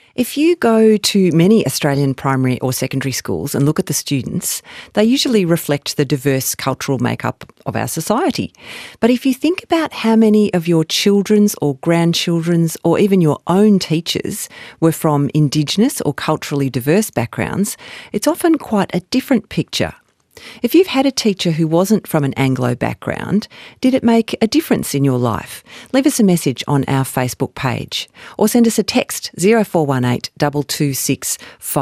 If you go to many Australian primary or secondary schools and look at the students, they usually reflect the diverse cultural makeup of our society. But if you think about how many of your children's or grandchildren's or even your own teachers were from Indigenous or culturally diverse backgrounds, it's often quite a different picture. If you've had a teacher who wasn't from an Anglo background, did it make a difference in your life? Leave us a message on our Facebook page or send us a text 0418 226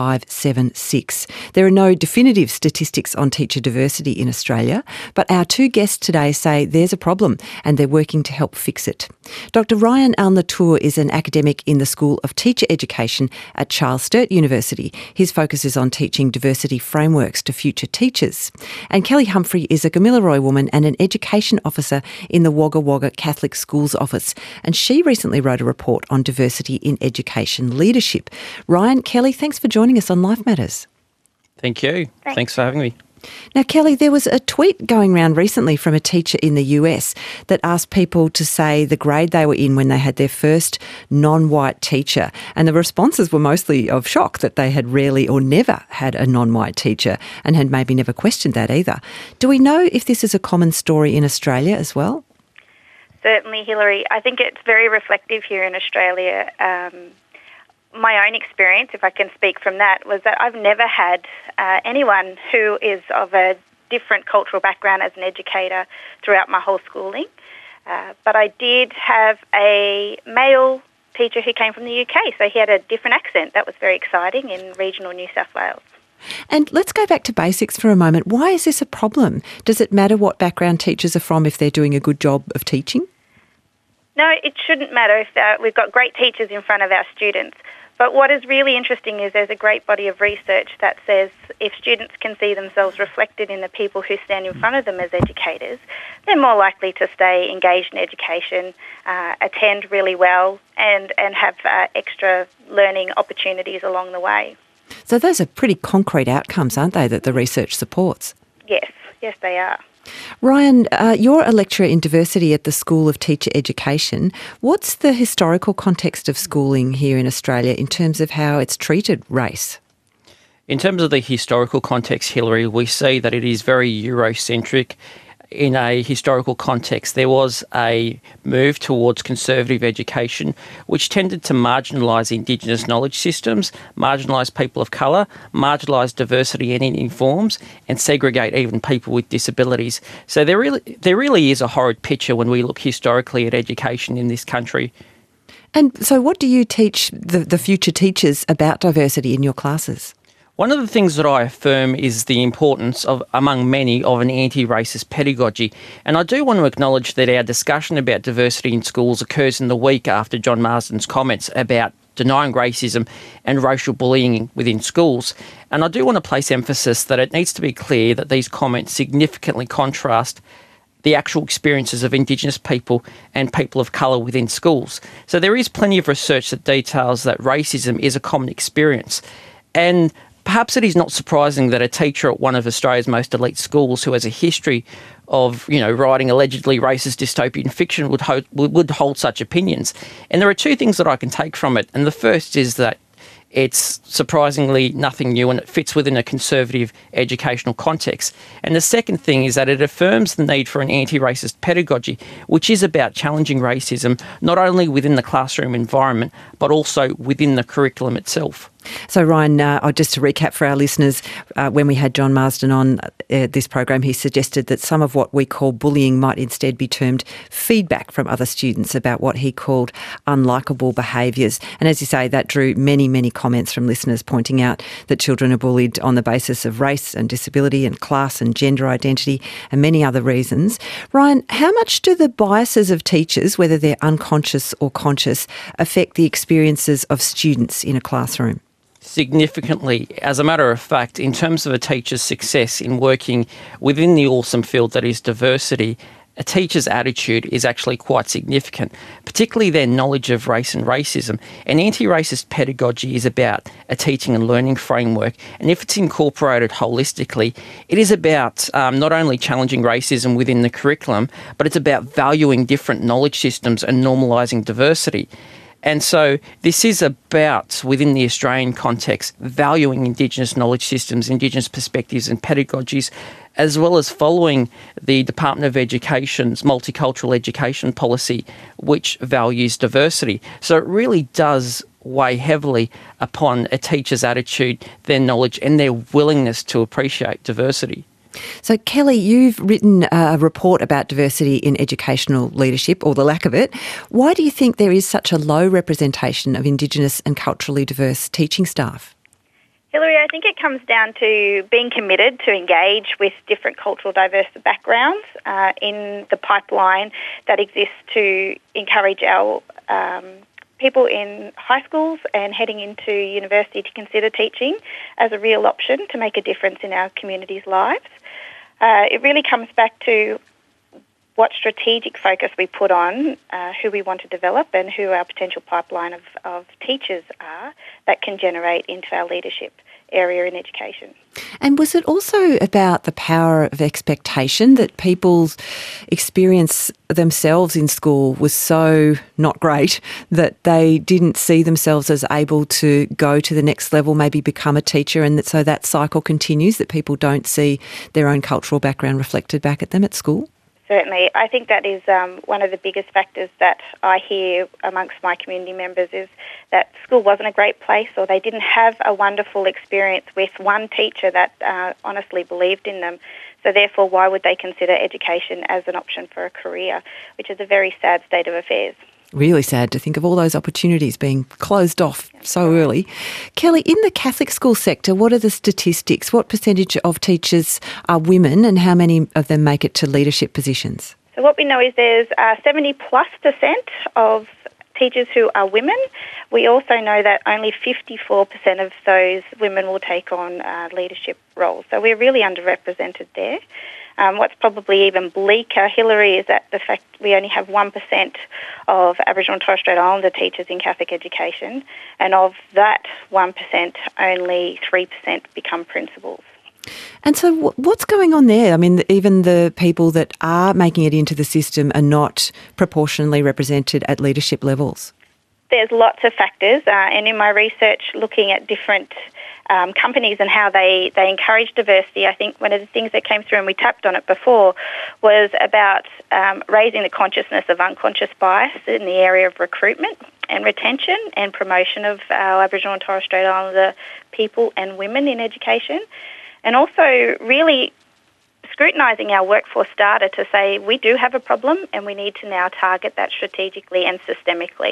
576. There are no definitive statistics on teacher diversity in Australia, but our two guests today say there's a problem and they're working to help fix it. Dr Ryan Al-Natur is an academic in the School of Teacher Education at Charles Sturt University. His focus is on teaching diversity frameworks to future teachers. And Kelly Humphrey is a Gamilaroi woman and an education officer in the Wagga Wagga Catholic Schools Office. And she recently wrote a report on diversity in education leadership. Ryan, Kelly, thanks for joining us on Life Matters. Thank you. Thanks for having me. Now, Kelly, there was a tweet going around recently from a teacher in the US that asked people to say the grade they were in when they had their first non-white teacher. And the responses were mostly of shock that they had rarely or never had a non-white teacher and had maybe never questioned that either. Do we know if this is a common story in Australia as well? Certainly, Hilary. I think it's very reflective here in Australia. My own experience, if I can speak from that, was that I've never had anyone who is of a different cultural background as an educator throughout my whole schooling. But I did have a male teacher who came from the UK, so he had a different accent. That was very exciting in regional New South Wales. And let's go back to basics for a moment. Why is this a problem? Does it matter what background teachers are from if they're doing a good job of teaching? No, it shouldn't matter if we've got great teachers in front of our students. But what is really interesting is there's a great body of research that says if students can see themselves reflected in the people who stand in front of them as educators, they're more likely to stay engaged in education, attend really well, and have extra learning opportunities along the way. So those are pretty concrete outcomes, aren't they, that the research supports? Yes, they are. Ryan, you're a lecturer in diversity at the School of Teacher Education. What's the historical context of schooling here in Australia in terms of how it's treated race? In terms of the historical context, Hilary, we see that it is very Eurocentric. In a historical context, there was a move towards conservative education, which tended to marginalise Indigenous knowledge systems, marginalise people of colour, marginalise diversity in any forms, and segregate even people with disabilities. So there really is a horrid picture when we look historically at education in this country. And so what do you teach the future teachers about diversity in your classes? One of the things that I affirm is the importance of, among many, of an anti-racist pedagogy. And I do want to acknowledge that our discussion about diversity in schools occurs in the week after John Marsden's comments about denying racism and racial bullying within schools. And I do want to place emphasis that it needs to be clear that these comments significantly contrast the actual experiences of Indigenous people and people of colour within schools. So there is plenty of research that details that racism is a common experience. And perhaps it is not surprising that a teacher at one of Australia's most elite schools who has a history of, writing allegedly racist dystopian fiction would hold such opinions. And there are two things that I can take from it. And the first is that it's surprisingly nothing new and it fits within a conservative educational context. And the second thing is that it affirms the need for an anti-racist pedagogy, which is about challenging racism not only within the classroom environment, but also within the curriculum itself. So Ryan, just to recap for our listeners, when we had John Marsden on this program, he suggested that some of what we call bullying might instead be termed feedback from other students about what he called unlikable behaviours. And as you say, that drew many, many comments from listeners pointing out that children are bullied on the basis of race and disability and class and gender identity and many other reasons. Ryan, how much do the biases of teachers, whether they're unconscious or conscious, affect the experiences of students in a classroom? Significantly. As a matter of fact, in terms of a teacher's success in working within the awesome field that is diversity, a teacher's attitude is actually quite significant, particularly their knowledge of race and racism. An anti-racist pedagogy is about a teaching and learning framework, and if it's incorporated holistically, it is about not only challenging racism within the curriculum, but it's about valuing different knowledge systems and normalising diversity. And so this is about, within the Australian context, valuing Indigenous knowledge systems, Indigenous perspectives and pedagogies, as well as following the Department of Education's multicultural education policy, which values diversity. So it really does weigh heavily upon a teacher's attitude, their knowledge and their willingness to appreciate diversity. So, Kelly, you've written a report about diversity in educational leadership, or the lack of it. Why do you think there is such a low representation of Indigenous and culturally diverse teaching staff? Hilary, I think it comes down to being committed to engage with different cultural diverse backgrounds in the pipeline that exists to encourage our people in high schools and heading into university to consider teaching as a real option to make a difference in our communities' lives. It really comes back to what strategic focus we put on who we want to develop and who our potential pipeline of teachers are that can generate into our leadership area in education. And was it also about the power of expectation, that people's experience themselves in school was so not great that they didn't see themselves as able to go to the next level, maybe become a teacher, and so that cycle continues, that people don't see their own cultural background reflected back at them at school? Certainly. I think that is one of the biggest factors that I hear amongst my community members, is that school wasn't a great place, or they didn't have a wonderful experience with one teacher that honestly believed in them. So therefore, why would they consider education as an option for a career, which is a very sad state of affairs. Really sad to think of all those opportunities being closed off so early. Kelly, in the Catholic school sector, what are the statistics? What percentage of teachers are women, and how many of them make it to leadership positions? So what we know is there's 70+% of teachers who are women. We also know that only 54% of those women will take on leadership roles. So we're really underrepresented there. What's probably even bleaker, Hilary, is that the fact we only have 1% of Aboriginal and Torres Strait Islander teachers in Catholic education, and of that 1%, only 3% become principals. And so what's going on there? I mean, even the people that are making it into the system are not proportionally represented at leadership levels. There's lots of factors, and in my research looking at different companies and how they encourage diversity, I think one of the things that came through, and we tapped on it before, was about raising the consciousness of unconscious bias in the area of recruitment and retention and promotion of our Aboriginal and Torres Strait Islander people and women in education, and also really scrutinising our workforce data to say we do have a problem and we need to now target that strategically and systemically.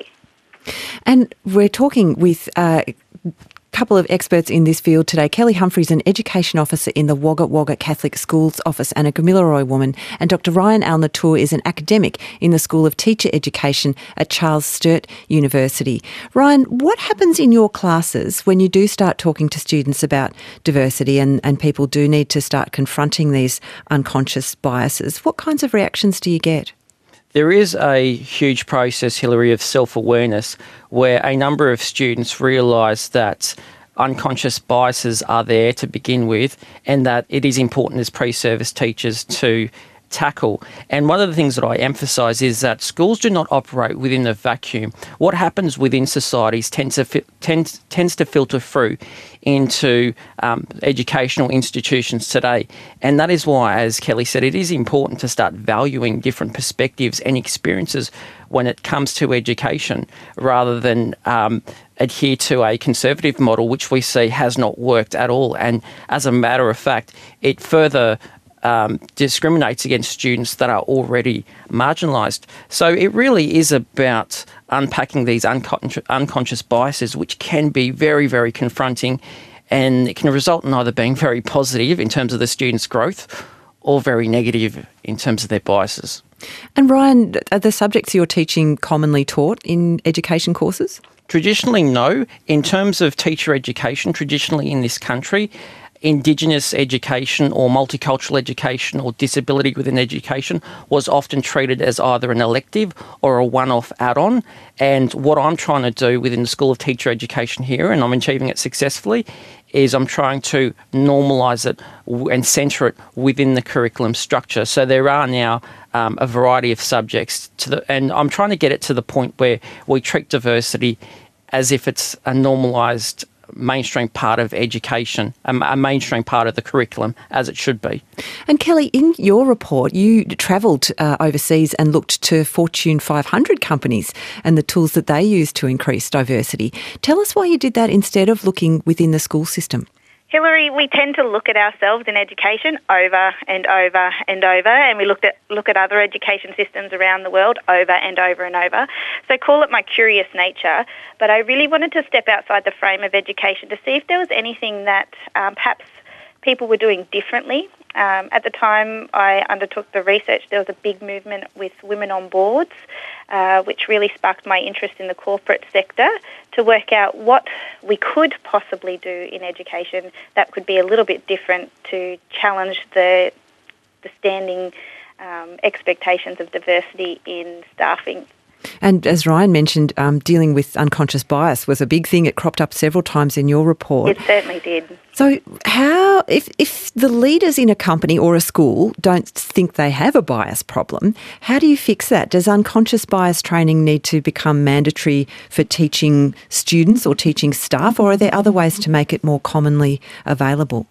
And we're talking with a couple of experts in this field today. Kelly Humphreys, an education officer in the Wagga Wagga Catholic Schools Office and a Gamilaroi woman, and Dr Ryan Al-Natur is an academic in the School of Teacher Education at Charles Sturt University. Ryan, what happens in your classes when you do start talking to students about diversity and people do need to start confronting these unconscious biases? What kinds of reactions do you get? There is a huge process, Hilary, of self-awareness where a number of students realise that unconscious biases are there to begin with, and that it is important as pre-service teachers to tackle. And one of the things that I emphasise is that schools do not operate within a vacuum. What happens within societies tends to filter through into educational institutions today. And that is why, as Kelly said, it is important to start valuing different perspectives and experiences when it comes to education, rather than adhere to a conservative model, which we see has not worked at all. And as a matter of fact, it further discriminates against students that are already marginalised. So it really is about unpacking these unconscious biases, which can be very, very confronting, and it can result in either being very positive in terms of the students' growth or very negative in terms of their biases. And Ryan, are the subjects you're teaching commonly taught in education courses? Traditionally, no. In terms of teacher education, traditionally in this country, Indigenous education or multicultural education or disability within education was often treated as either an elective or a one-off add-on. And what I'm trying to do within the School of Teacher Education here, and I'm achieving it successfully, is I'm trying to normalise it and centre it within the curriculum structure. So there are now a variety of subjects and I'm trying to get it to the point where we treat diversity as if it's a normalised mainstream part of education, a mainstream part of the curriculum, as it should be. And Kelly, in your report, you travelled overseas and looked to Fortune 500 companies and the tools that they use to increase diversity. Tell us why you did that instead of looking within the school system. Hilary, we tend to look at ourselves in education over and over and over, and we look at other education systems around the world over and over and over. So call it my curious nature, but I really wanted to step outside the frame of education to see if there was anything that perhaps people were doing differently. At the time I undertook the research, there was a big movement with women on boards, which really sparked my interest in the corporate sector to work out what we could possibly do in education that could be a little bit different to challenge the standing expectations of diversity in staffing. And as Ryan mentioned, dealing with unconscious bias was a big thing. It cropped up several times in your report. It certainly did. So how, if the leaders in a company or a school don't think they have a bias problem, how do you fix that? Does unconscious bias training need to become mandatory for teaching students or teaching staff, or are there other ways to make it more commonly available?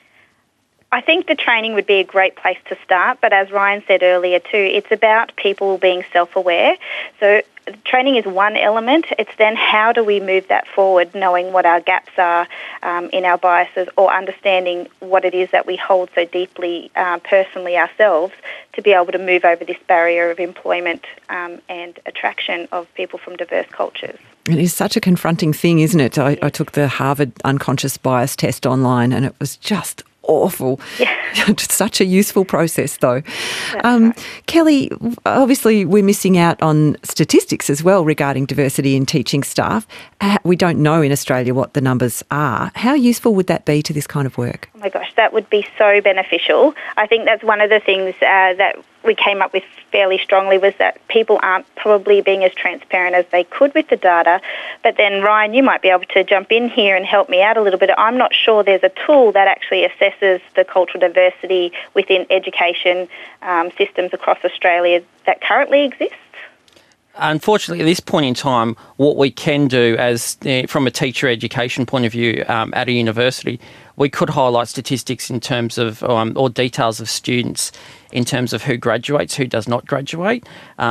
I think the training would be a great place to start, but as Ryan said earlier too, it's about people being self-aware. So training is one element. It's then how do we move that forward, knowing what our gaps are in our biases, or understanding what it is that we hold so deeply personally ourselves to be able to move over this barrier of employment and attraction of people from diverse cultures. It is such a confronting thing, isn't it? I took the Harvard unconscious bias test online and it was just awful. Yeah. Such a useful process though. Right. Kelly, obviously we're missing out on statistics as well regarding diversity in teaching staff. We don't know in Australia what the numbers are. How useful would that be to this kind of work? Oh my gosh, that would be so beneficial. I think that's one of the things that we came up with fairly strongly, was that people aren't probably being as transparent as they could with the data. But then, Ryan, you might be able to jump in here and help me out a little bit. I'm not sure there's a tool that actually assesses the cultural diversity within education systems across Australia that currently exists. Unfortunately, at this point in time, what we can do as from a teacher education point of view at a university, we could highlight statistics in terms of or details of students in terms of who graduates, who does not graduate.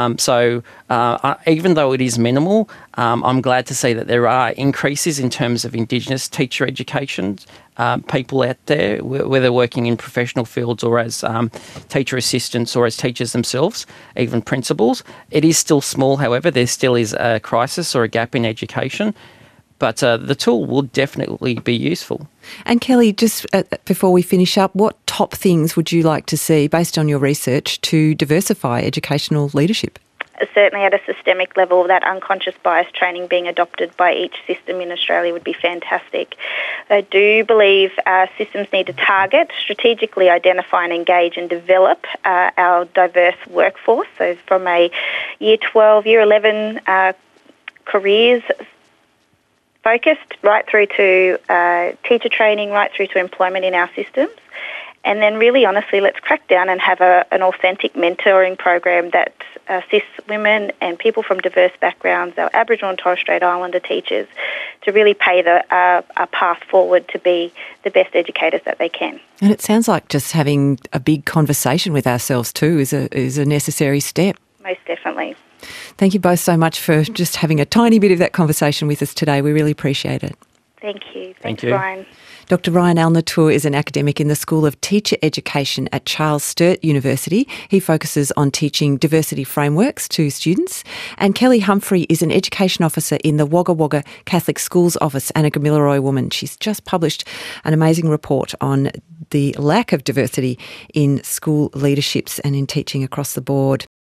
So even though it is minimal, I'm glad to see that there are increases in terms of Indigenous teacher education people out there, whether working in professional fields or as teacher assistants or as teachers themselves, even principals. It is still small, however. There still is a crisis or a gap in education. But the tool will definitely be useful. And Kelly, just before we finish up, what top things would you like to see, based on your research, to diversify educational leadership? Certainly at a systemic level, that unconscious bias training being adopted by each system in Australia would be fantastic. I do believe systems need to target, strategically identify and engage and develop our diverse workforce. So from a Year 12, Year 11 careers focused right through to teacher training, right through to employment in our systems. And then really honestly, let's crack down and have an authentic mentoring program that assists women and people from diverse backgrounds, our Aboriginal and Torres Strait Islander teachers, to really pave a path forward to be the best educators that they can. And it sounds like just having a big conversation with ourselves too is a necessary step. Most definitely. Thank you both so much for just having a tiny bit of that conversation with us today. We really appreciate it. Thank you. Thank you. Ryan. Dr. Ryan Al-Nattoor is an academic in the School of Teacher Education at Charles Sturt University. He focuses on teaching diversity frameworks to students. And Kelly Humphrey is an education officer in the Wagga Wagga Catholic Schools Office and a Gamilaroi woman. She's just published an amazing report on the lack of diversity in school leaderships and in teaching across the board.